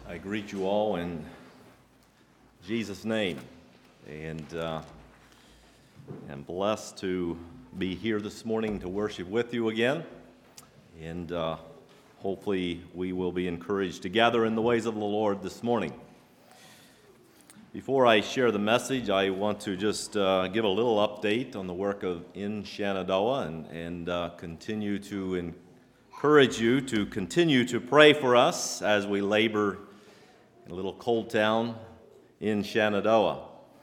I greet you all in Jesus' name, and I'm blessed to be here this morning to worship with you again, and hopefully we will be encouraged together in the ways of the Lord this morning. Before I share the message, I want to just give a little update on the work in Shenandoah and continue to encourage you to continue to pray for us as we labor in a little cold town in Shenandoah.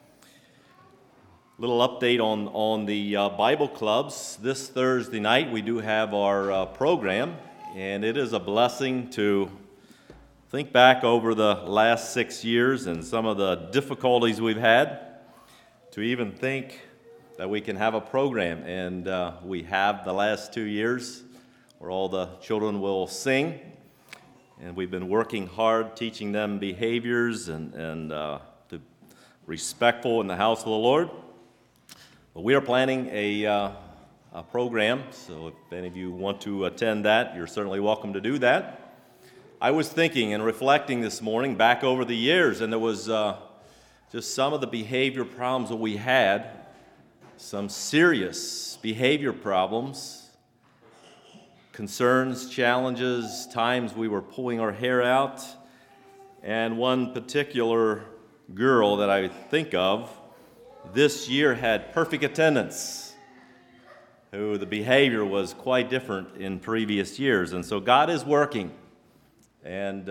Little update on the Bible clubs. This Thursday night we do have our program, and it is a blessing to think back over the last 6 years and some of the difficulties we've had, to even think that we can have a program. And we have the last 2 years where all the children will sing. And we've been working hard teaching them behaviors and to respectful in the house of the Lord. But we are planning a program, so if any of you want to attend that, you're certainly welcome to do that. I was thinking and reflecting this morning back over the years, and there was just some of the behavior problems that we had, some serious behavior problems, concerns, challenges, times we were pulling our hair out, and one particular girl that I think of this year had perfect attendance, who the behavior was quite different in previous years, and so God is working. And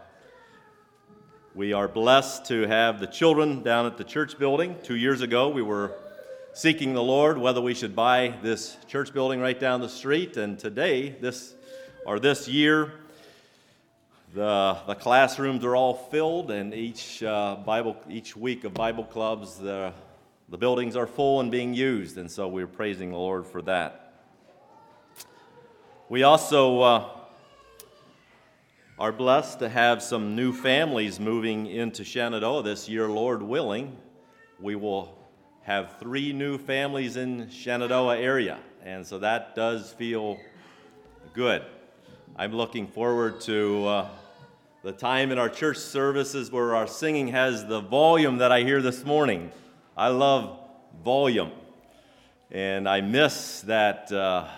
we are blessed to have the children down at the church building. 2 years ago, we were seeking the Lord whether we should buy this church building right down the street. And today, this year, the classrooms are all filled, and each week of Bible clubs, the buildings are full and being used. And so we're praising the Lord for that. We also are blessed to have some new families moving into Shenandoah this year, Lord willing. We will have 3 new families in Shenandoah area, and so that does feel good. I'm looking forward to the time in our church services where our singing has the volume that I hear this morning. I love volume, and I miss that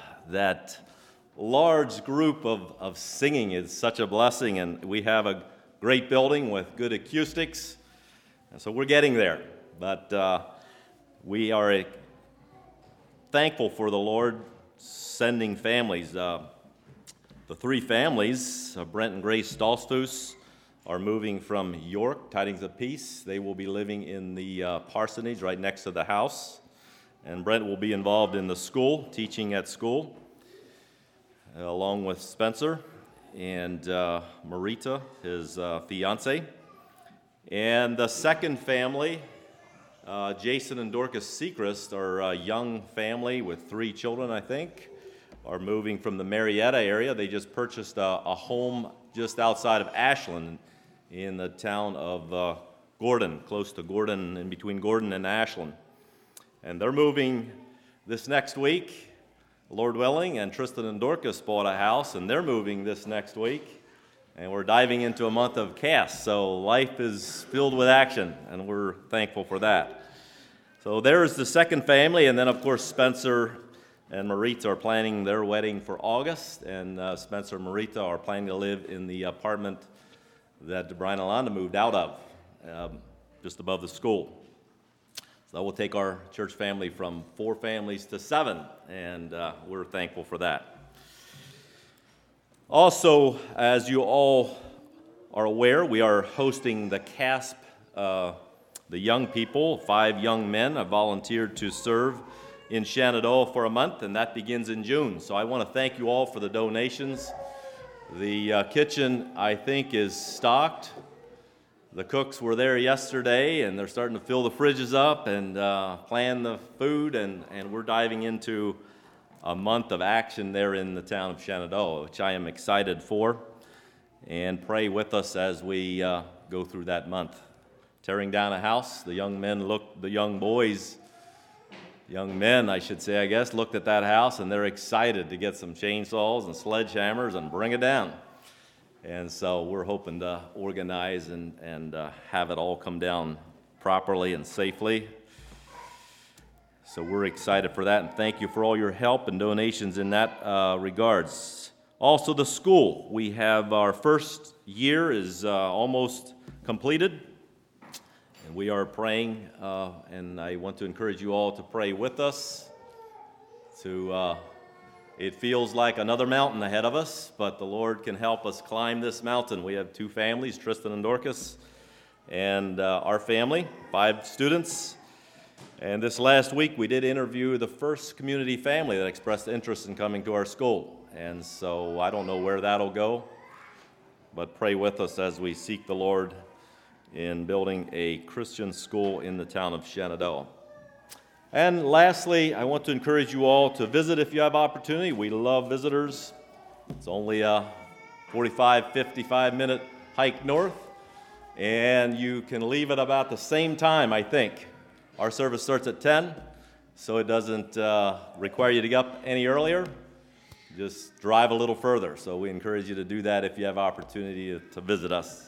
large group of singing. Is such a blessing, and we have a great building with good acoustics, and so we're getting there. But we are thankful for the Lord sending families. The 3 families, Brent and Grace Stolsfus, are moving from York, Tidings of Peace. They will be living in the parsonage right next to the house, and Brent will be involved in the school, teaching at school, along with Spencer and Marita, his fiance. And the second family, Jason and Dorcas Sechrist, are a young family with 3 children, I think, are moving from the Marietta area. They just purchased a home just outside of Ashland in the town of Gordon, close to Gordon, in between Gordon and Ashland. And they're moving this next week, Lord willing, and Tristan and Dorcas bought a house, and they're moving this next week, and we're diving into a month of cast, so life is filled with action, and we're thankful for that. So there's the second family, and then, of course, Spencer and Marita are planning their wedding for August, and Spencer and Marita are planning to live in the apartment that Brian and Alonda moved out of, just above the school. So that will take our church family from 4 families to 7, and we're thankful for that. Also, as you all are aware, we are hosting the CASP, the young people. 5 young men have volunteered to serve in Shenandoah for a month, and that begins in June. So I want to thank you all for the donations. The kitchen, I think, is stocked. The cooks were there yesterday, and they're starting to fill the fridges up and plan the food, and we're diving into a month of action there in the town of Shenandoah, which I am excited for, and pray with us as we go through that month. Tearing down a house, the young men, I should say, I guess, looked at that house, and they're excited to get some chainsaws and sledgehammers and bring it down. And so we're hoping to organize and have it all come down properly and safely. So we're excited for that, and thank you for all your help and donations in that regards. Also, the school. We have our first year is almost completed, and we are praying, and I want to encourage you all to pray with us. It feels like another mountain ahead of us, but the Lord can help us climb this mountain. We have two families, Tristan and Dorcas, and our family, 5 students. And this last week, we did interview the first community family that expressed interest in coming to our school. And so I don't know where that'll go, but pray with us as we seek the Lord in building a Christian school in the town of Shenandoah. And lastly, I want to encourage you all to visit if you have opportunity. We love visitors. It's only a 45, 55-minute hike north, and you can leave at about the same time, I think. Our service starts at 10, so it doesn't require you to get up any earlier. Just drive a little further. So we encourage you to do that if you have opportunity to visit us.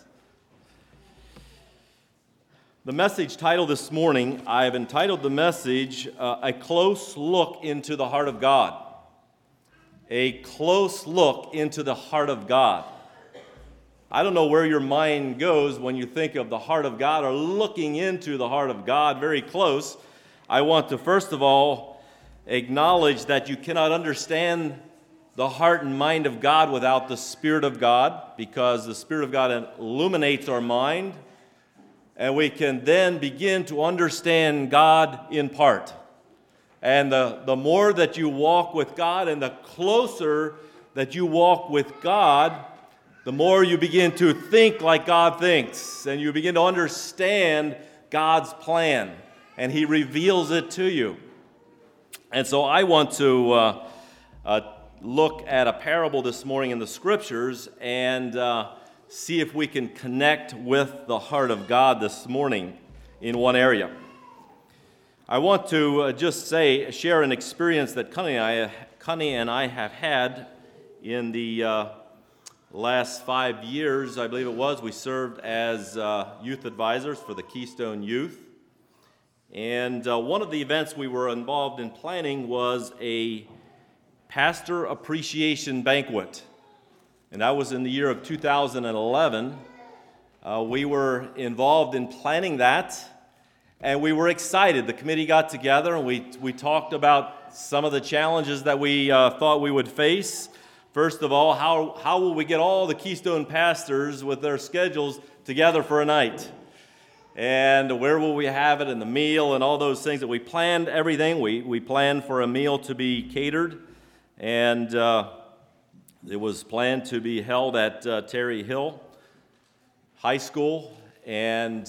The message title this morning, I've entitled the message, A Close Look into the Heart of God. A close look into the heart of God. I don't know where your mind goes when you think of the heart of God or looking into the heart of God very close. I want to first of all acknowledge that you cannot understand the heart and mind of God without the Spirit of God, because the Spirit of God illuminates our mind, and we can then begin to understand God in part. And the more that you walk with God and the closer that you walk with God, the more you begin to think like God thinks, and you begin to understand God's plan, and He reveals it to you. And so I want to look at a parable this morning in the Scriptures and see if we can connect with the heart of God this morning in one area. I want to share an experience that Connie and I have had in the last 5 years, I believe it was. We served as youth advisors for the Keystone Youth. And one of the events we were involved in planning was a pastor appreciation banquet. And that was in the year of 2011. We were involved in planning that, and we were excited. The committee got together, and we talked about some of the challenges that we thought we would face. First of all, how will we get all the Keystone pastors with their schedules together for a night? And where will we have it, and the meal, and all those things that we planned everything. We planned for a meal to be catered, and it was planned to be held at Terry Hill High School, and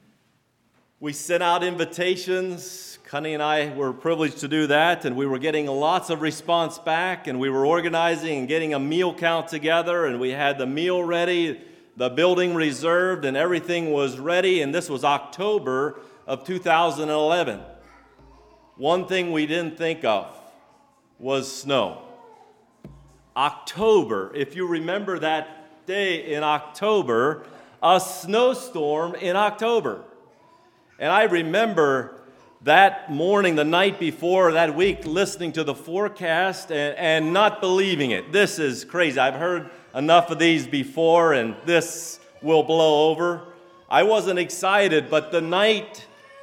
we sent out invitations. Connie and I were privileged to do that, and we were getting lots of response back, and we were organizing and getting a meal count together, and we had the meal ready, the building reserved, and everything was ready, and this was October of 2011. One thing we didn't think of was snow. October, if you remember that day in October, a snowstorm in October. And I remember that morning, the night before, that week, listening to the forecast and not believing it. This is crazy. I've heard enough of these before, and this will blow over. I wasn't excited, but the night,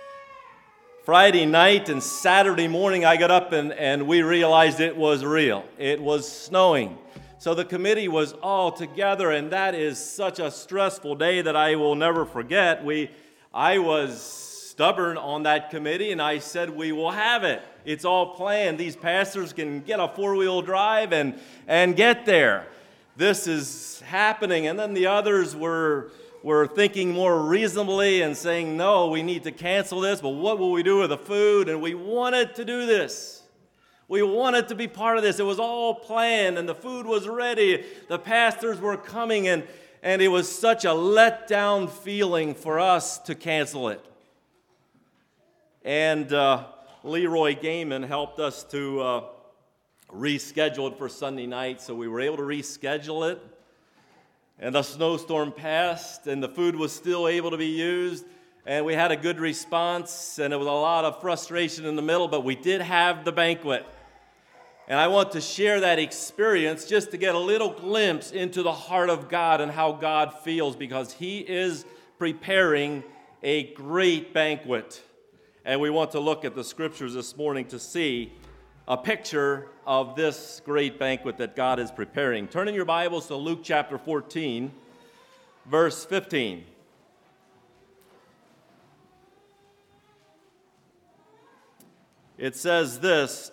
Friday night and Saturday morning, I got up and we realized it was real. It was snowing. So the committee was all together, and that is such a stressful day that I will never forget. I was stubborn on that committee, and I said, we will have it. It's all planned. These pastors can get a 4-wheel drive and get there. This is happening. And then the others were thinking more reasonably and saying, no, we need to cancel this, but what will we do with the food? And we wanted to do this. We wanted to be part of this. It was all planned, and the food was ready. The pastors were coming, and it was such a letdown feeling for us to cancel it. And Leroy Gaiman helped us to reschedule it for Sunday night, so we were able to reschedule it. And the snowstorm passed, and the food was still able to be used, and we had a good response, and it was a lot of frustration in the middle, but we did have the banquet. And I want to share that experience just to get a little glimpse into the heart of God and how God feels, because He is preparing a great banquet. And we want to look at the scriptures this morning to see a picture of this great banquet that God is preparing. Turn in your Bibles to Luke chapter 14, verse 15. It says this,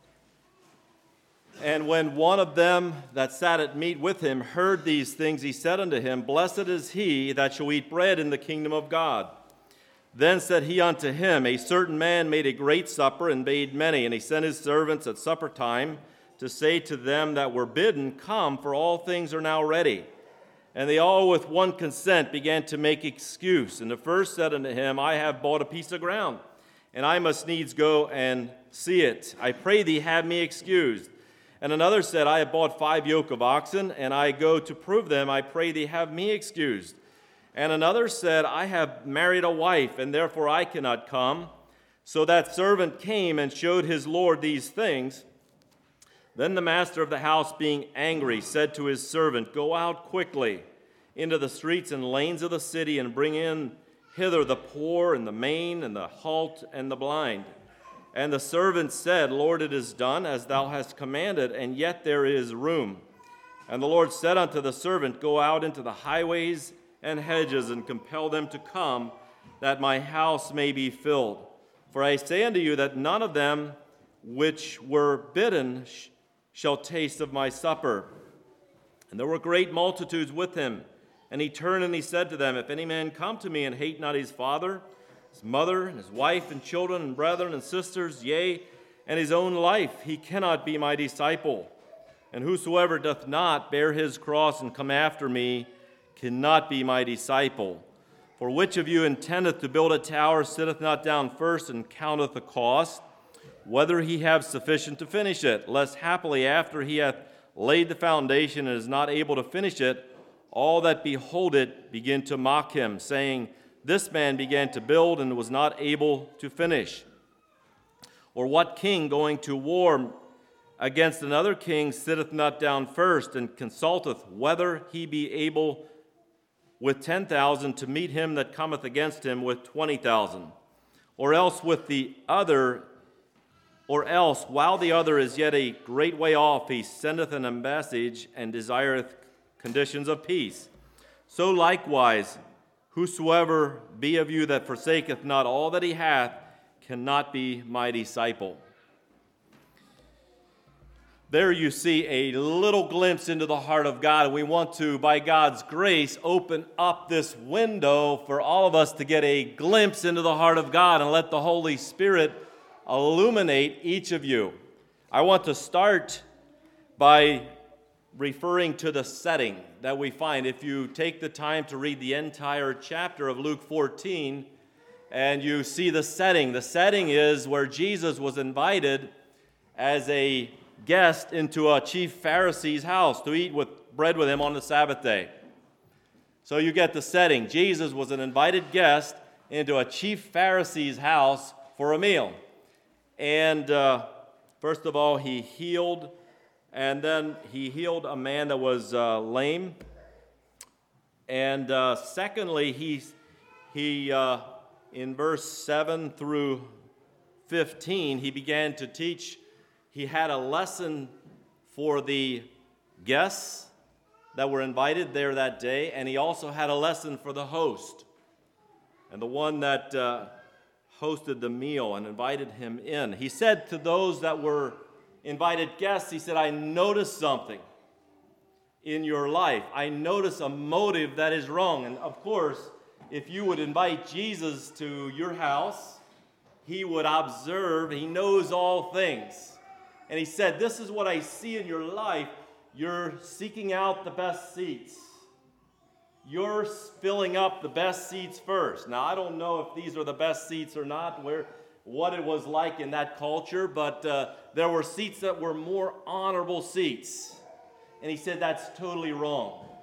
"And when one of them that sat at meat with him heard these things, he said unto him, Blessed is he that shall eat bread in the kingdom of God. Then said he unto him, A certain man made a great supper, and bade many. And he sent his servants at supper time to say to them that were bidden, Come, for all things are now ready. And they all with one consent began to make excuse. And the first said unto him, I have bought a piece of ground, and I must needs go and see it. I pray thee, have me excused. And another said, I have bought 5 yoke of oxen, and I go to prove them. I pray thee, have me excused. And another said, I have married a wife, and therefore I cannot come. So that servant came and showed his lord these things. Then the master of the house, being angry, said to his servant, Go out quickly into the streets and lanes of the city, and bring in hither the poor, and the maimed, and the halt, and the blind. And the servant said, Lord, it is done as thou hast commanded, and yet there is room. And the Lord said unto the servant, Go out into the highways and hedges, and compel them to come, that my house may be filled. For I say unto you that none of them which were bidden shall taste of my supper. And there were great multitudes with him. And he turned and he said to them, If any man come to me and hate not his father, his mother, and his wife, and children, and brethren, and sisters, yea, and his own life, he cannot be my disciple. And whosoever doth not bear his cross and come after me cannot be my disciple. For which of you intendeth to build a tower, sitteth not down first and counteth the cost, whether he have sufficient to finish it, lest happily after he hath laid the foundation and is not able to finish it, all that behold it begin to mock him, saying, This man began to build and was not able to finish. Or what king going to war against another king sitteth not down first and consulteth whether he be able with 10,000 to meet him that cometh against him with 20,000? Or else while the other is yet a great way off, he sendeth an embassage and desireth conditions of peace. So likewise, whosoever be of you that forsaketh not all that he hath cannot be my disciple. There you see a little glimpse into the heart of God, and we want to, by God's grace, open up this window for all of us to get a glimpse into the heart of God and let the Holy Spirit illuminate each of you. I want to start by referring to the setting that we find. If you take the time to read the entire chapter of Luke 14, and you see the setting is where Jesus was invited as a guest into a chief Pharisee's house to eat bread with him on the Sabbath day. So you get the setting. Jesus was an invited guest into a chief Pharisee's house for a meal. And first of all, he healed a man that was lame. And secondly, he in verse 7 through 15, he began to teach. He had a lesson for the guests that were invited there that day, and he also had a lesson for the host. And the one that hosted the meal and invited him in. He said to those that were invited guests, he said, I noticed something in your life. I notice a motive that is wrong. And of course, if you would invite Jesus to your house, he would observe. He knows all things. And he said, this is what I see in your life. You're seeking out the best seats. You're filling up the best seats first. Now, I don't know if these are the best seats or not, what it was like in that culture, but there were seats that were more honorable seats. And he said, that's totally wrong.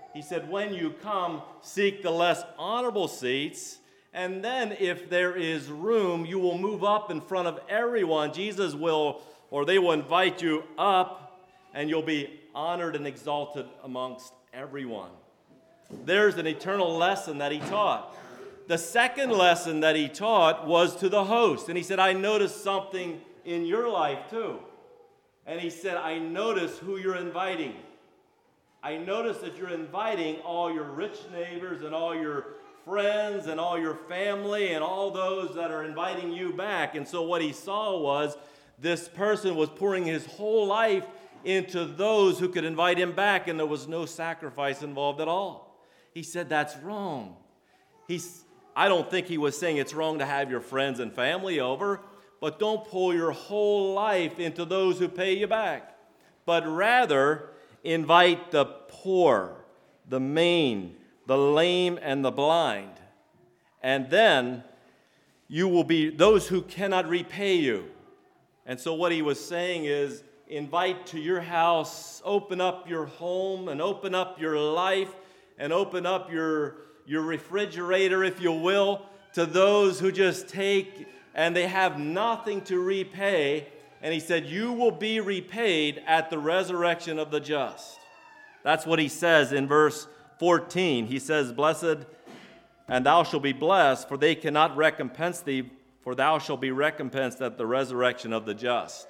He said, when you come, seek the less honorable seats, and then if there is room, you will move up in front of everyone. Jesus will, or they will invite you up, and you'll be honored and exalted amongst everyone. There's an eternal lesson that he taught. The second lesson that he taught was to the host. And he said, I noticed something in your life too. And he said, I notice who you're inviting. I notice that you're inviting all your rich neighbors and all your friends and all your family and all those that are inviting you back. And so what he saw was this person was pouring his whole life into those who could invite him back, and there was no sacrifice involved at all. He said, that's wrong. I don't think he was saying it's wrong to have your friends and family over, but don't pour your whole life into those who pay you back. But rather, invite the poor, the maimed, the lame, and the blind. And then you will be those who cannot repay you. And so what he was saying is, invite to your house, open up your home, and open up your life, and open up your refrigerator, if you will, to those who just take and they have nothing to repay. And he said, you will be repaid at the resurrection of the just. That's what he says in verse 14. He says, blessed, and thou shalt be blessed, for they cannot recompense thee, for thou shalt be recompensed at the resurrection of the just.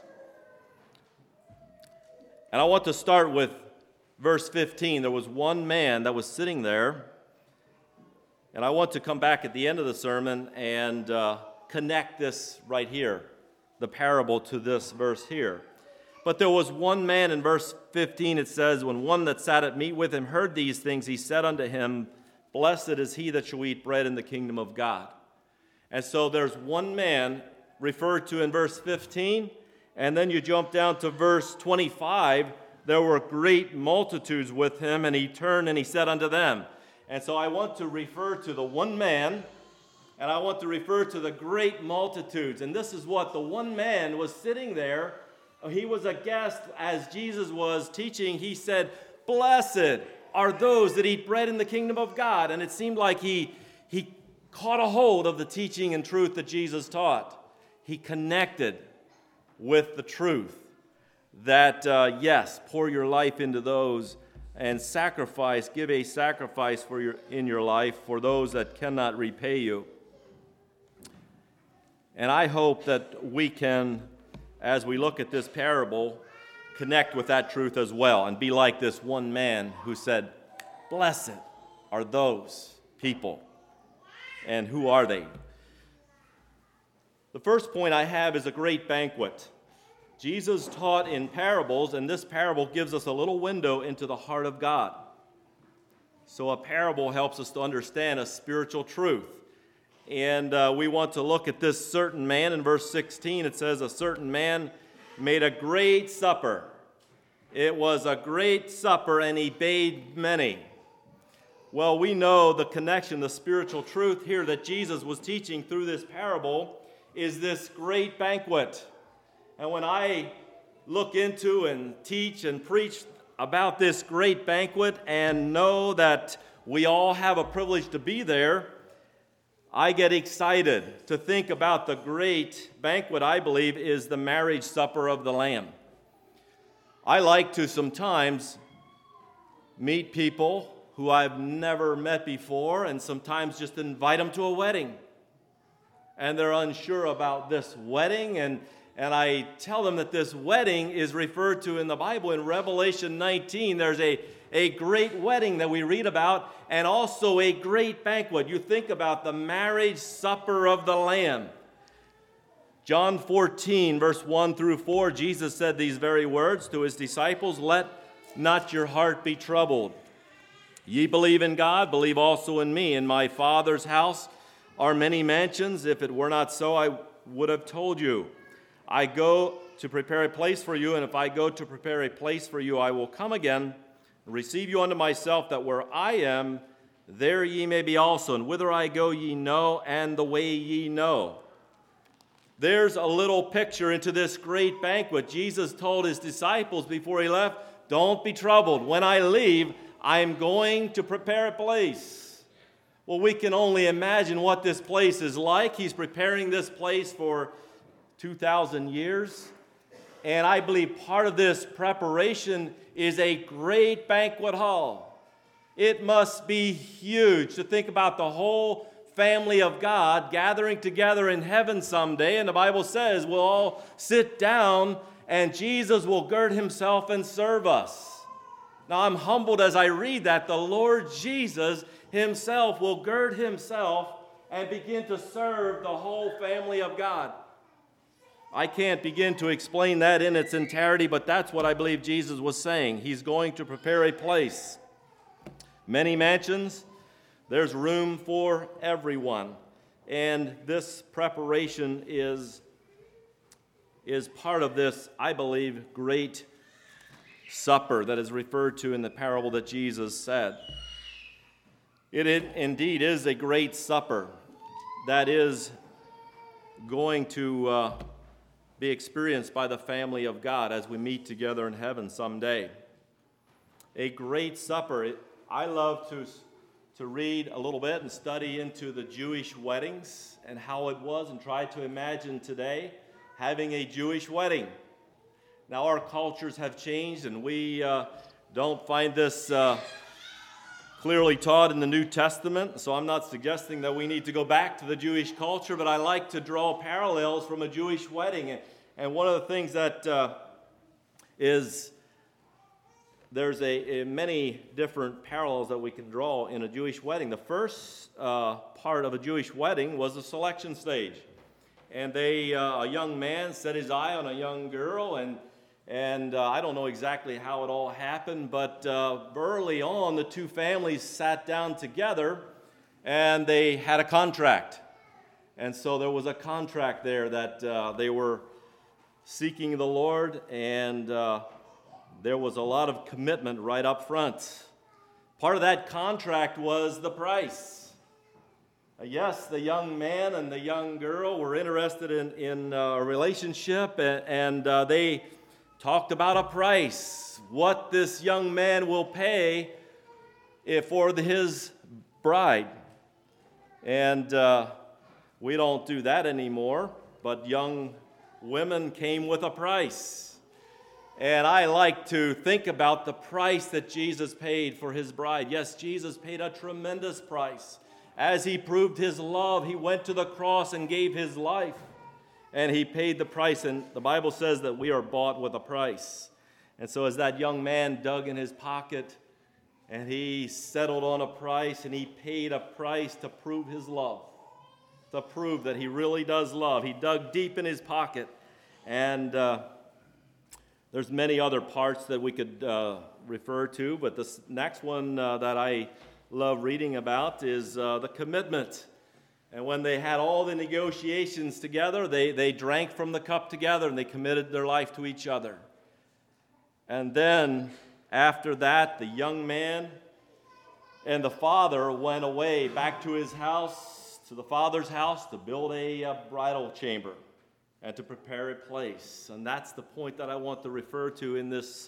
And I want to start with verse 15. There was one man that was sitting there, and I want to come back at the end of the sermon and connect this right here, the parable, to this verse here. But there was one man, in verse 15 it says, when one that sat at meat with him heard these things, he said unto him, blessed is he that shall eat bread in the kingdom of God. And so there's one man referred to in verse 15, and then you jump down to verse 25, there were great multitudes with him, and he turned and he said unto them. And so I want to refer to the one man, and I want to refer to the great multitudes. And this is what the one man was sitting there. He was a guest as Jesus was teaching. He said, blessed are those that eat bread in the kingdom of God. And it seemed like he caught a hold of the teaching and truth that Jesus taught. He connected with the truth that, yes, pour your life into those and sacrifice, give a sacrifice in your life for those that cannot repay you. And I hope that we can, as we look at this parable, connect with that truth as well and be like this one man who said, blessed are those people. And who are they? The first point I have is a great banquet. Jesus taught in parables, and this parable gives us a little window into the heart of God. So a parable helps us to understand a spiritual truth. And we want to look at this certain man. In verse 16, it says, a certain man made a great supper. It was a great supper, and he bade many. Well, we know the connection, the spiritual truth here that Jesus was teaching through this parable is this great banquet. And when I look into and teach and preach about this great banquet and know that we all have a privilege to be there, I get excited to think about the great banquet I believe is the marriage supper of the Lamb. I like to sometimes meet people who I've never met before and sometimes just invite them to a wedding. And they're unsure about this wedding, and I tell them that this wedding is referred to in the Bible. In Revelation 19, there's a great wedding that we read about, and also a great banquet. You think about the marriage supper of the Lamb. John 14, verse 1 through 4, Jesus said these very words to his disciples, let not your heart be troubled. Ye believe in God, believe also in me. In my Father's house are many mansions. If it were not so, I would have told you. I go to prepare a place for you, and if I go to prepare a place for you, I will come again and receive you unto myself, that where I am, there ye may be also. And whither I go ye know, and the way ye know. There's a little picture into this great banquet. Jesus told his disciples before he left, don't be troubled. When I leave, I'm going to prepare a place. Well, we can only imagine what this place is like. He's preparing this place for 2,000 years. And I believe part of this preparation is a great banquet hall. It must be huge to think about the whole family of God gathering together in heaven someday. And the Bible says we'll all sit down and Jesus will gird himself and serve us. Now I'm humbled as I read that the Lord Jesus himself will gird himself and begin to serve the whole family of God. I can't begin to explain that in its entirety, but that's what I believe Jesus was saying. He's going to prepare a place. Many mansions, there's room for everyone. And this preparation is part of this, I believe, great supper that is referred to in the parable that Jesus said. It indeed is a great supper that is going to be experienced by the family of God as we meet together in heaven someday. A great supper. I love to read a little bit and study into the Jewish weddings and how it was and try to imagine today having a Jewish wedding. Now our cultures have changed and we don't find this clearly taught in the New Testament, so I'm not suggesting that we need to go back to the Jewish culture, but I like to draw parallels from a Jewish wedding. And one of the things that is, there's many different parallels that we can draw in a Jewish wedding. The first part of a Jewish wedding was the selection stage. And a young man set his eye on a young girl, and I don't know exactly how it all happened, but early on, the two families sat down together, and they had a contract. And so there was a contract there that they were seeking the Lord, and there was a lot of commitment right up front. Part of that contract was the price. Yes, the young man and the young girl were interested in a relationship, and they talked about a price, what this young man will pay for his bride. And we don't do that anymore, but young women came with a price. And I like to think about the price that Jesus paid for his bride. Yes, Jesus paid a tremendous price. As he proved his love, he went to the cross and gave his life. And he paid the price, and the Bible says that we are bought with a price. And so as that young man dug in his pocket, and he settled on a price, and he paid a price to prove his love, to prove that he really does love. He dug deep in his pocket, and there's many other parts that we could refer to, but the next one that I love reading about is the commitment. And when they had all the negotiations together, they drank from the cup together and they committed their life to each other. And then after that, the young man and the father went away back to his house, to the father's house, to build a bridal chamber and to prepare a place. And that's the point that I want to refer to in this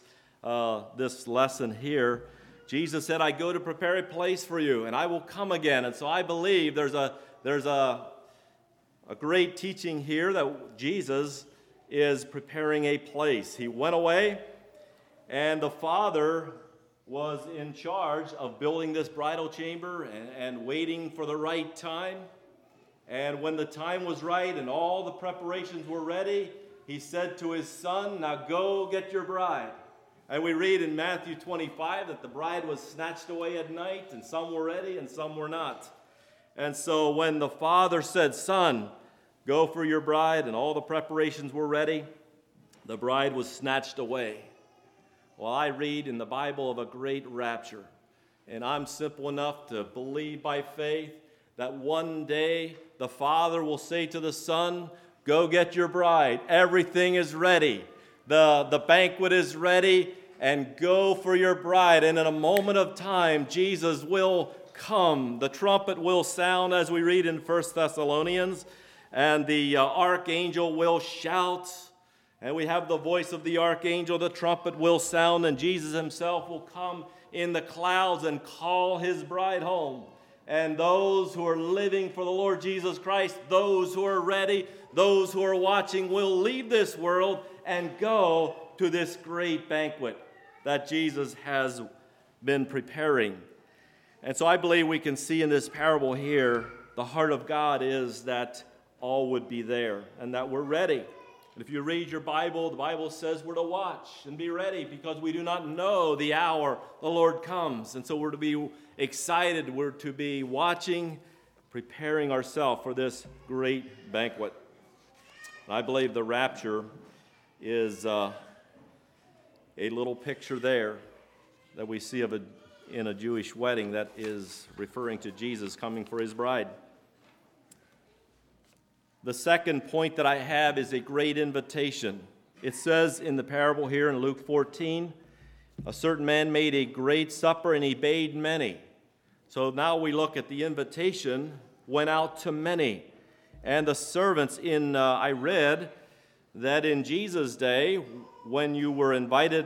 lesson here. Jesus said, I go to prepare a place for you, and I will come again. And so I believe there's a great teaching here that Jesus is preparing a place. He went away, and the Father was in charge of building this bridal chamber and waiting for the right time. And when the time was right and all the preparations were ready, he said to his son, now go get your bride. And we read in Matthew 25 that the bride was snatched away at night, and some were ready and some were not. And so when the father said, son, go for your bride, and all the preparations were ready, the bride was snatched away. Well, I read in the Bible of a great rapture, and I'm simple enough to believe by faith that one day the father will say to the son, go get your bride. Everything is ready. The banquet is ready, and go for your bride. And in a moment of time, Jesus will come. The trumpet will sound, as we read in 1 Thessalonians, and the archangel will shout. And we have the voice of the archangel, the trumpet will sound, and Jesus himself will come in the clouds and call his bride home. And those who are living for the Lord Jesus Christ, those who are ready, those who are watching, will leave this world and go to this great banquet that Jesus has been preparing. And so I believe we can see in this parable here, the heart of God is that all would be there and that we're ready. And if you read your Bible, the Bible says we're to watch and be ready because we do not know the hour the Lord comes. And so we're to be excited. We're to be watching, preparing ourselves for this great banquet. And I believe the rapture is a little picture there that we see of in a Jewish wedding that is referring to Jesus coming for his bride. The second point that I have is a great invitation. It says in the parable here in Luke 14, a certain man made a great supper and he bade many. So now we look at the invitation went out to many. And the servants I read that in Jesus' day, when you were invited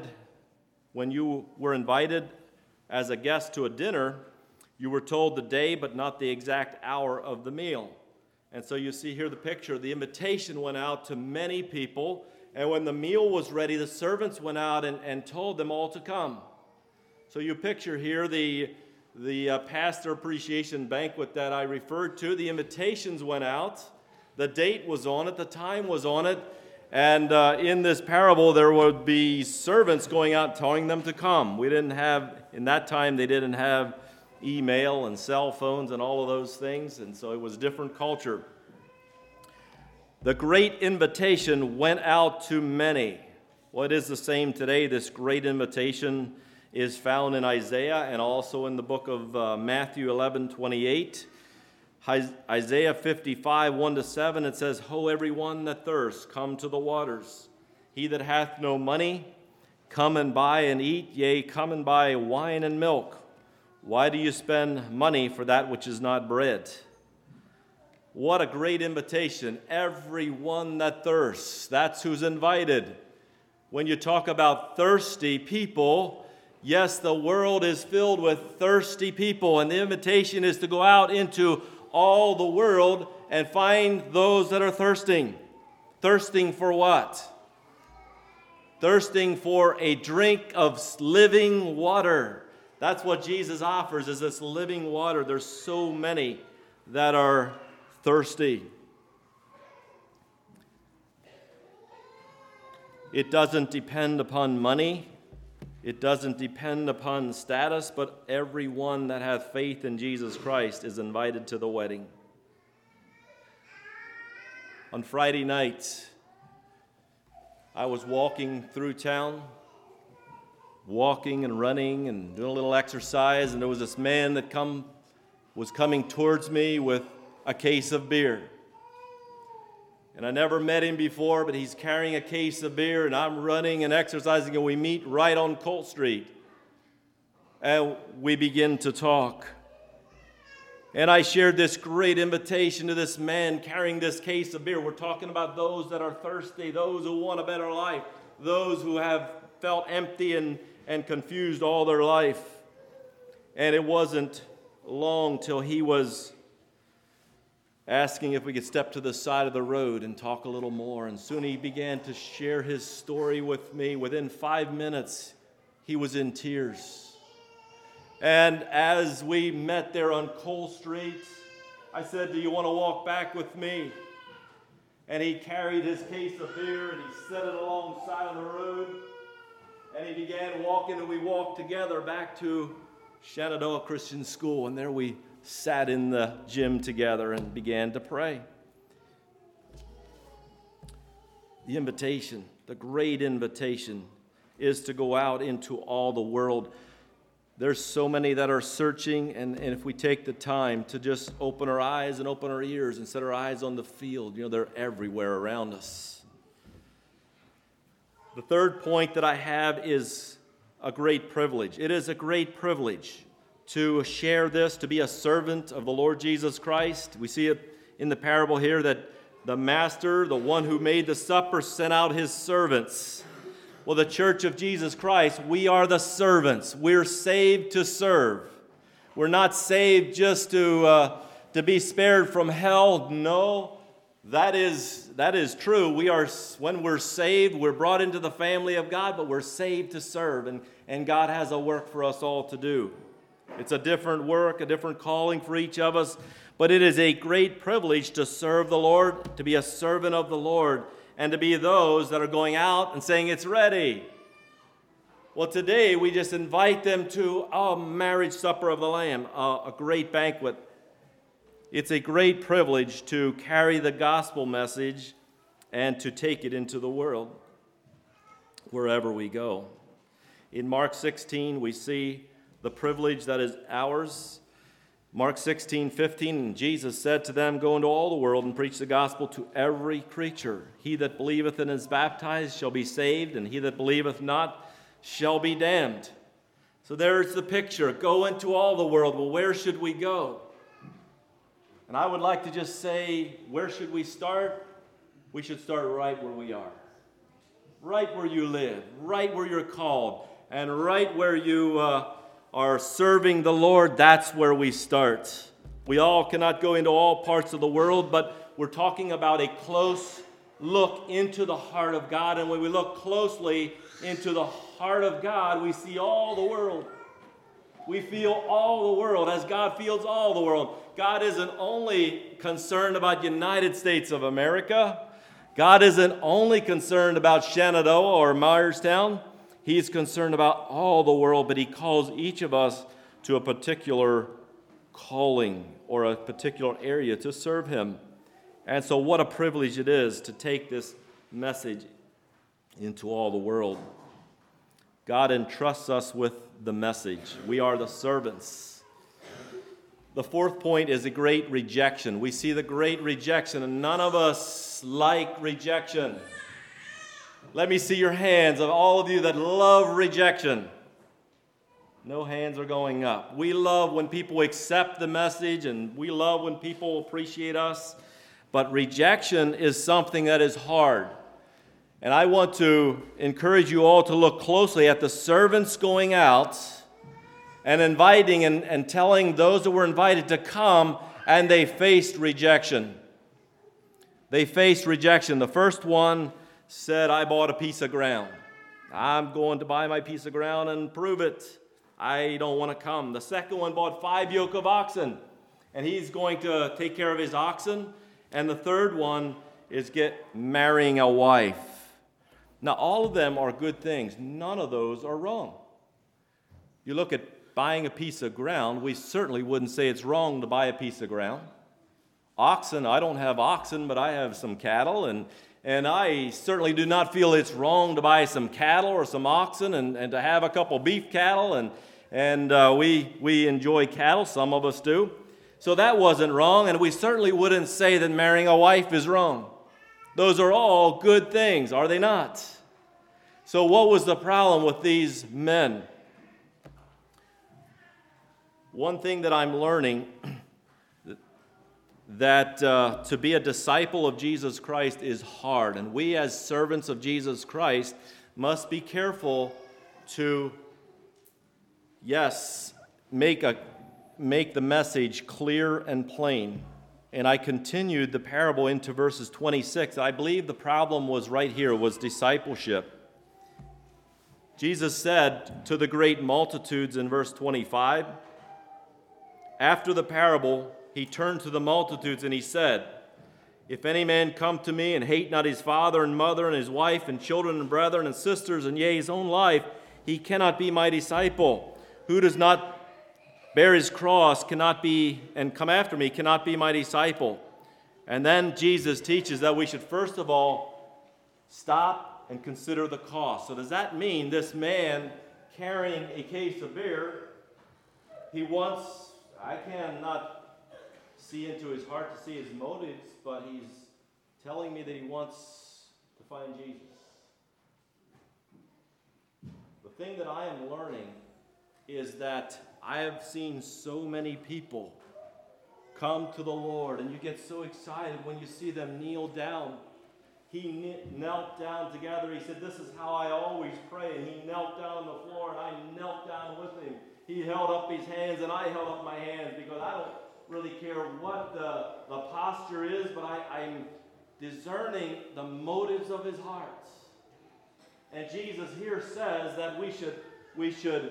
as a guest to a dinner, you were told the day but not the exact hour of the meal. And so you see here the picture. The invitation went out to many people, and when the meal was ready, the servants went out and told them all to come. So you picture here the pastor appreciation banquet that I referred to. The invitations went out. The date was on it. The time was on it. And in this parable, there would be servants going out telling them to come. In that time, they didn't have email and cell phones and all of those things, and so it was a different culture. The great invitation went out to many. Well, it is the same today. This great invitation is found in Isaiah and also in the book of Matthew 11:28. Isaiah 55, 1-7, it says, Ho, everyone that thirsts, come to the waters. He that hath no money, come and buy and eat, yea, come and buy wine and milk. Why do you spend money for that which is not bread? What a great invitation. Everyone that thirsts, that's who's invited. When you talk about thirsty people, yes, the world is filled with thirsty people, and the invitation is to go out into all the world and find those that are thirsting. Thirsting for what? Thirsting for a drink of living water. That's what Jesus offers, is this living water. There's so many that are thirsty. It doesn't depend upon money. It doesn't depend upon status, but everyone that hath faith in Jesus Christ is invited to the wedding. On Friday night, I was walking through town, walking and running and doing a little exercise, and there was this man that was coming towards me with a case of beer. And I never met him before, but he's carrying a case of beer, and I'm running and exercising, and we meet right on Colt Street. And we begin to talk. And I shared this great invitation to this man carrying this case of beer. We're talking about those that are thirsty, those who want a better life, those who have felt empty and confused all their life. And it wasn't long till he was asking if we could step to the side of the road and talk a little more. And soon he began to share his story with me. Within 5 minutes, he was in tears. And as we met there on Coal Street, I said, do you want to walk back with me? And he carried his case of beer and he set it alongside of the road. And he began walking, and we walked together back to Shenandoah Christian School. And there we sat in the gym together and began to pray. The invitation, the great invitation, is to go out into all the world. There's so many that are searching, and if we take the time to just open our eyes and open our ears and set our eyes on the field, they're everywhere around us. The third point that I have is a great privilege. It is a great privilege to share this, to be a servant of the Lord Jesus Christ. We see it in the parable here that the master, the one who made the supper, sent out his servants. Well, the church of Jesus Christ, we are the servants. We're saved to serve. We're not saved just to be spared from hell. No, that is true. When we're saved, we're brought into the family of God, but we're saved to serve, and God has a work for us all to do. It's a different work, a different calling for each of us, but it is a great privilege to serve the Lord, to be a servant of the Lord, and to be those that are going out and saying, it's ready. Well, today we just invite them to a marriage supper of the Lamb, a great banquet. It's a great privilege to carry the gospel message and to take it into the world wherever we go. In Mark 16, we see the privilege that is ours. Mark 16:15, and Jesus said to them, go into all the world and preach the gospel to every creature. He that believeth and is baptized shall be saved, and he that believeth not shall be damned. So there's the picture. Go into all the world. Well, where should we go? And I would like to just say, where should we start? We should start right where we are. Right where you live. Right where you're called. And right where you are serving the Lord, that's where we start. We all cannot go into all parts of the world, but we're talking about a close look into the heart of God. And when we look closely into the heart of God, we see all the world. We feel all the world as God feels all the world. God isn't only concerned about United States of America. God isn't only concerned about Shenandoah or Myerstown. He's concerned about all the world, but he calls each of us to a particular calling or a particular area to serve him. And so what a privilege it is to take this message into all the world. God entrusts us with the message. We are the servants. The fourth point is a great rejection. We see the great rejection, and none of us like rejection. Let me see your hands of all of you that love rejection. No hands are going up. We love when people accept the message, and we love when people appreciate us. But rejection is something that is hard. And I want to encourage you all to look closely at the servants going out and inviting and telling those that were invited to come, and they faced rejection. They faced rejection. The first one said, I bought a piece of ground. I'm going to buy my piece of ground and prove it. I don't want to come. The second one bought 5 yoke of oxen, and he's going to take care of his oxen. And the third one is marrying a wife. Now, all of them are good things. None of those are wrong. You look at buying a piece of ground, we certainly wouldn't say it's wrong to buy a piece of ground. Oxen, I don't have oxen, but I have some cattle, and I certainly do not feel it's wrong to buy some cattle or some oxen and to have a couple beef cattle, and we enjoy cattle, some of us do. So that wasn't wrong, and we certainly wouldn't say that marrying a wife is wrong. Those are all good things, are they not? So what was the problem with these men? One thing that I'm learning, that to be a disciple of Jesus Christ is hard, and we as servants of Jesus Christ must be careful to, yes, make the message clear and plain. And I continued the parable into verses 26. I believe the problem was right here, was discipleship. Jesus said to the great multitudes in verse 25, after the parable, he turned to the multitudes and he said, if any man come to me and hate not his father and mother and his wife and children and brethren and sisters and yea, his own life, he cannot be my disciple. Who does not bear his cross cannot be, and come after me, cannot be my disciple. And then Jesus teaches that we should first of all stop and consider the cost. So does that mean this man carrying a case of beer, I cannot see into his heart to see his motives, but he's telling me that he wants to find Jesus. The thing that I am learning is that I have seen so many people come to the Lord, and you get so excited when you see them kneel down he knelt down together. He said, "This is how I always pray." And he knelt down on the floor, and I knelt down with him. He held up his hands, and I held up my hands, because I don't really care what the posture is, but I'm discerning the motives of his heart. And Jesus here says that we should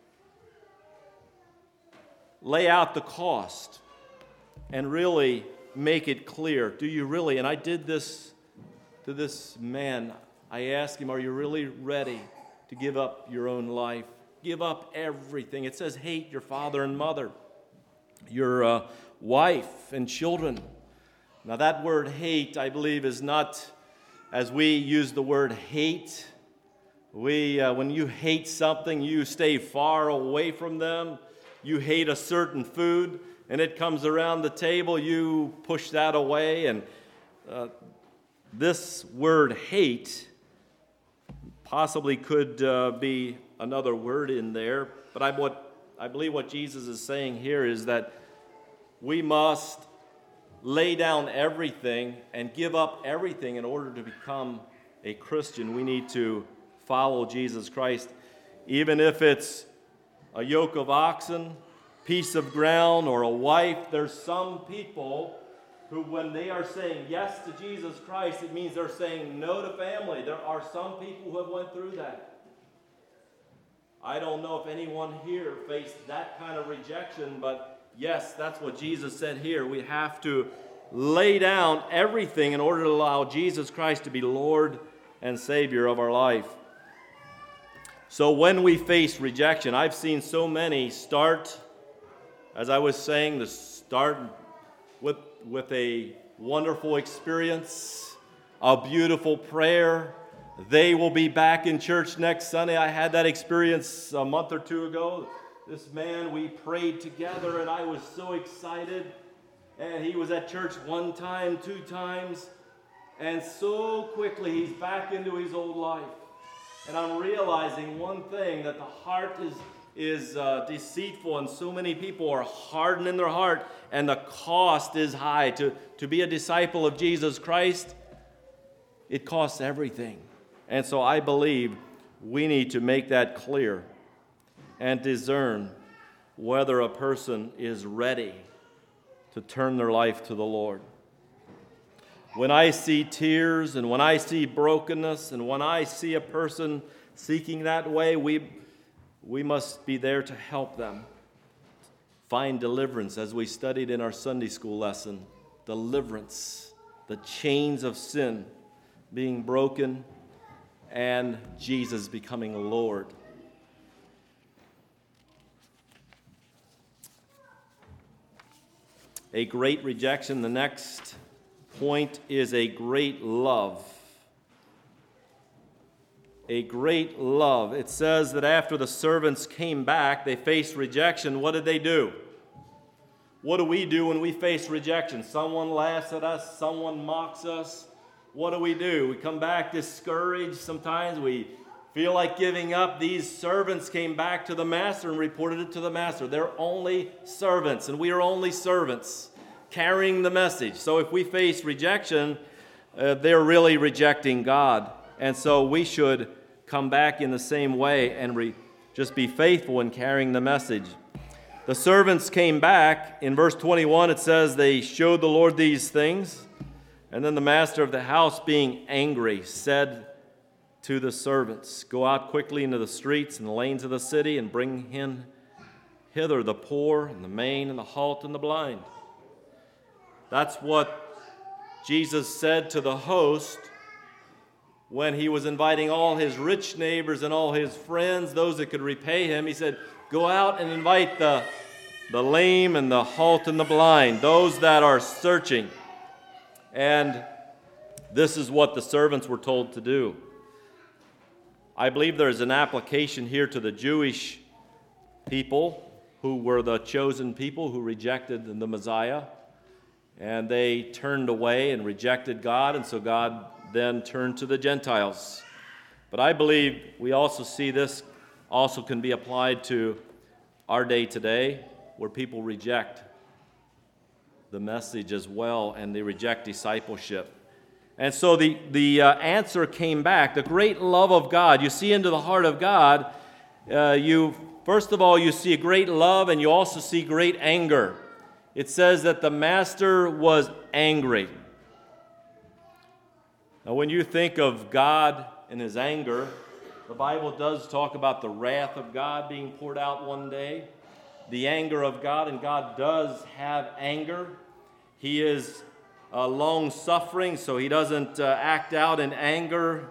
lay out the cost and really make it clear. Do you really? And I did this to this man. I asked him, are you really ready to give up your own life? Give up everything. It says hate your father and mother, your wife and children. Now that word hate, I believe, is not as we use the word hate. When you hate something, you stay far away from them. You hate a certain food, and it comes around the table, you push that away. And this word hate possibly could be another word in there. But I believe what Jesus is saying here is that we must lay down everything and give up everything in order to become a Christian. We need to follow Jesus Christ, even if it's a yoke of oxen, piece of ground, or a wife. There's some people who, when they are saying yes to Jesus Christ, it means they're saying no to family. There are some people who have went through that. I don't know if anyone here faced that kind of rejection, but yes, that's what Jesus said here. We have to lay down everything in order to allow Jesus Christ to be Lord and Savior of our life. So when we face rejection, I've seen so many start, as I was saying, to start with a wonderful experience, a beautiful prayer. They will be back in church next Sunday. I had that experience a month or two ago. This man, we prayed together, and I was so excited. And he was at church one time, two times, and so quickly he's back into his old life. And I'm realizing one thing, that the heart is deceitful, and so many people are hardened in their heart, and the cost is high. To be a disciple of Jesus Christ, it costs everything. And so I believe we need to make that clear and discern whether a person is ready to turn their life to the Lord. When I see tears, and when I see brokenness, and when I see a person seeking that way, we must be there to help them find deliverance, as we studied in our Sunday school lesson. Deliverance, the chains of sin being broken, and Jesus becoming Lord. A great rejection. The next point is a great love. A great love. It says that after the servants came back, they faced rejection. What did they do? What do we do when we face rejection? Someone laughs at us, someone mocks us. What do? We come back discouraged. Sometimes we feel like giving up. These servants came back to the master and reported it to the master. They're only servants, and we are only servants carrying the message. So if we face rejection, they're really rejecting God. And so we should come back in the same way and just be faithful in carrying the message. The servants came back. In verse 21, it says they showed the Lord these things. And then the master of the house, being angry, said to the servants, "Go out quickly into the streets and the lanes of the city, and bring hither the poor and the maimed and the halt and the blind." That's what Jesus said to the host when he was inviting all his rich neighbors and all his friends, those that could repay him. He said, "Go out and invite the lame and the halt and the blind, those that are searching." And this is what the servants were told to do. I believe there's an application here to the Jewish people, who were the chosen people who rejected the Messiah. And they turned away and rejected God, and so God then turned to the Gentiles. But I believe we also see this also can be applied to our day today, where people reject the message as well, and they reject discipleship. And so the answer came back. The great love of God. You see into the heart of God, first of all, you see a great love, and you also see great anger. It says that the master was angry. Now, when you think of God and his anger, the Bible does talk about the wrath of God being poured out one day, the anger of God, and God does have anger. He is long-suffering, so he doesn't act out in anger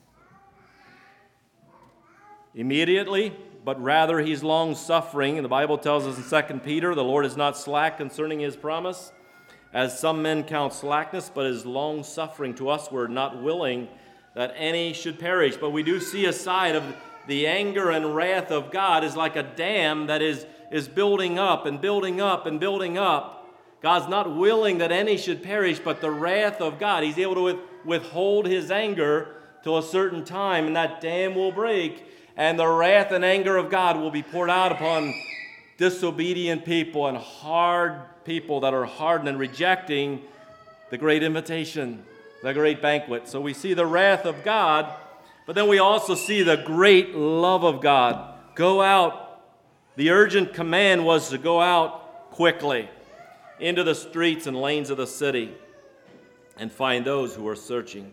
immediately, but rather he's long-suffering. And the Bible tells us in 2 Peter, the Lord is not slack concerning his promise, as some men count slackness, but is long-suffering to us. We're not willing that any should perish. But we do see a side of the anger and wrath of God is like a dam that is building up and building up and building up. God's not willing that any should perish, but the wrath of God, he's able to withhold his anger till a certain time, and that dam will break, and the wrath and anger of God will be poured out upon disobedient people and hard people that are hardened and rejecting the great invitation, the great banquet. So we see the wrath of God, but then we also see the great love of God. Go out. The urgent command was to go out quickly into the streets and lanes of the city and find those who are searching.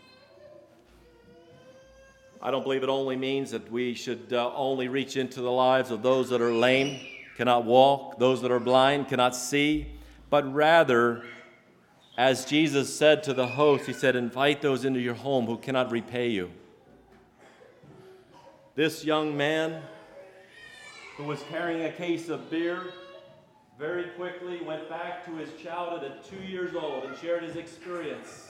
I don't believe it only means that we should only reach into the lives of those that are lame, cannot walk, those that are blind, cannot see, but rather, as Jesus said to the host, he said, invite those into your home who cannot repay you. This young man who was carrying a case of beer very quickly went back to his childhood at 2 years old and shared his experience.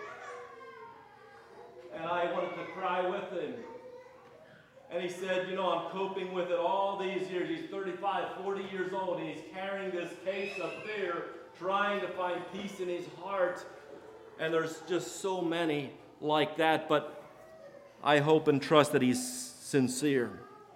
And I wanted to cry with him. And he said, I'm coping with it all these years. He's 35, 40 years old, and he's carrying this case of beer, trying to find peace in his heart. And there's just so many like that, but I hope and trust that he's sincere.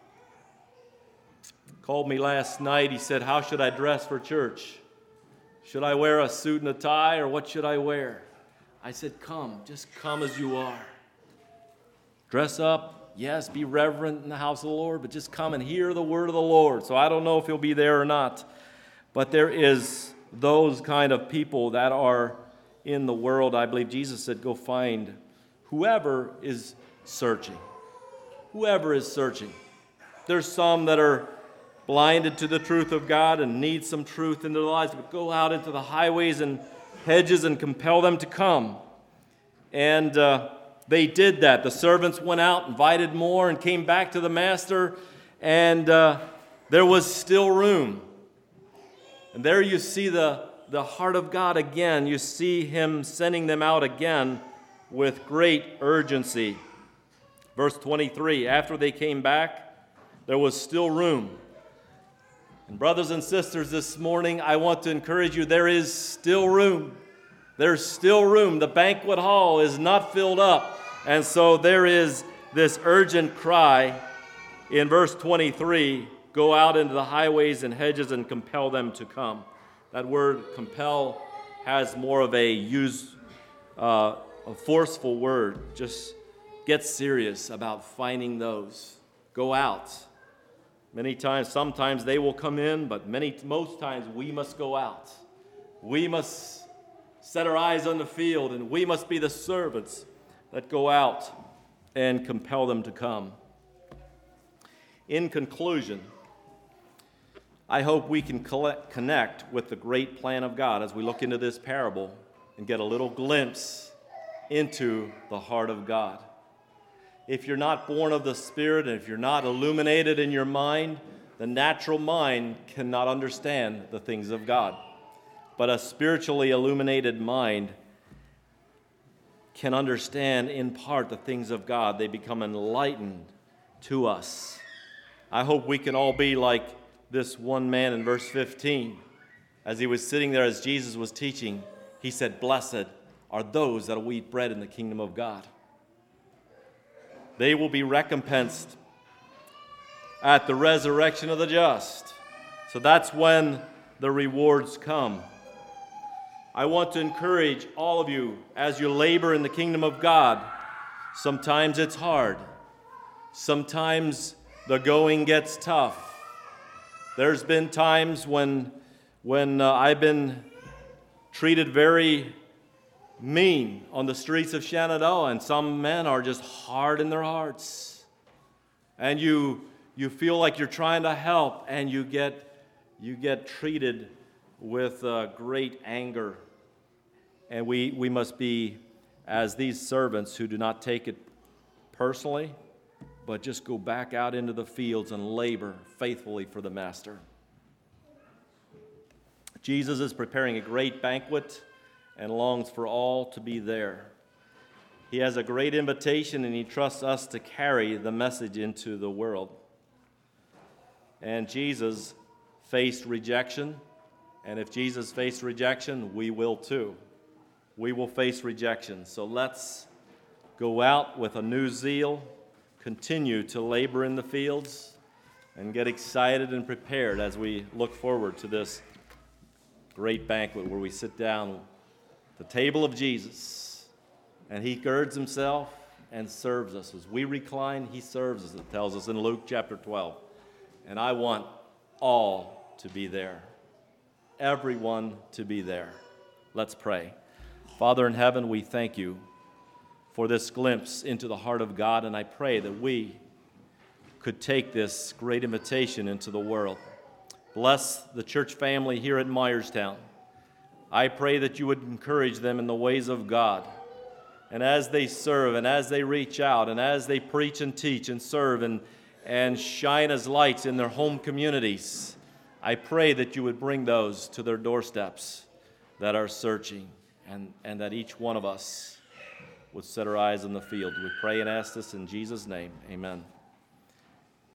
Called me last night. He said, how should I dress for church? Should I wear a suit and a tie, or what should I wear? I said, come. Just come as you are. Dress up. Yes, be reverent in the house of the Lord, but just come and hear the word of the Lord. So I don't know if he'll be there or not. But there is those kind of people that are in the world. I believe Jesus said, go find whoever is searching. Whoever is searching. There's some that are blinded to the truth of God and need some truth in their lives, but go out into the highways and hedges and compel them to come. And they did that. The servants went out, invited more, and came back to the master, and there was still room. And there you see the heart of God again. You see him sending them out again with great urgency. Verse 23, after they came back, there was still room. And brothers and sisters, this morning, I want to encourage you, there is still room. There's still room. The banquet hall is not filled up. And so there is this urgent cry in verse 23, go out into the highways and hedges and compel them to come. That word compel has more of a forceful word. Just get serious about finding those. Go out. Many times, sometimes they will come in, but most times we must go out. We must set our eyes on the field, and we must be the servants that go out and compel them to come. In conclusion, I hope we can connect with the great plan of God as we look into this parable and get a little glimpse into the heart of God. If you're not born of the Spirit, and if you're not illuminated in your mind, the natural mind cannot understand the things of God. But a spiritually illuminated mind can understand in part the things of God. They become enlightened to us. I hope we can all be like this one man in verse 15. As he was sitting there, as Jesus was teaching, he said, blessed are those that will eat bread in the kingdom of God. They will be recompensed at the resurrection of the just. So that's when the rewards come. I want to encourage all of you as you labor in the kingdom of God. Sometimes it's hard. Sometimes the going gets tough. There's been times when I've been treated very mean on the streets of Shenandoah, and some men are just hard in their hearts. And you feel like you're trying to help, and you get treated with great anger. And we must be as these servants who do not take it personally, but just go back out into the fields and labor faithfully for the Master. Jesus is preparing a great banquet and longs for all to be there. He has a great invitation, and he trusts us to carry the message into the world. And Jesus faced rejection, and if Jesus faced rejection, we will too. We will face rejection. So let's go out with a new zeal, continue to labor in the fields, and get excited and prepared as we look forward to this great banquet where we sit down at the table of Jesus, and he girds himself and serves us. As we recline, he serves us, it tells us in Luke chapter 12. And I want all to be there, everyone to be there. Let's pray. Father in heaven, we thank you for this glimpse into the heart of God, and I pray that we could take this great invitation into the world. Bless the church family here at Myerstown. I pray that you would encourage them in the ways of God. And as they serve, and as they reach out, and as they preach and teach and serve and shine as lights in their home communities, I pray that you would bring those to their doorsteps that are searching, and that each one of us would set our eyes in the field. We pray and ask this in Jesus' name. Amen.